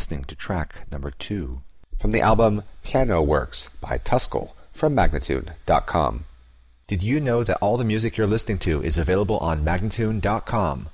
listening to track number 2 from the album Piano Works by Tuskel from Magnatune.com. Did you know that all the music you're listening to is available on Magnatune.com?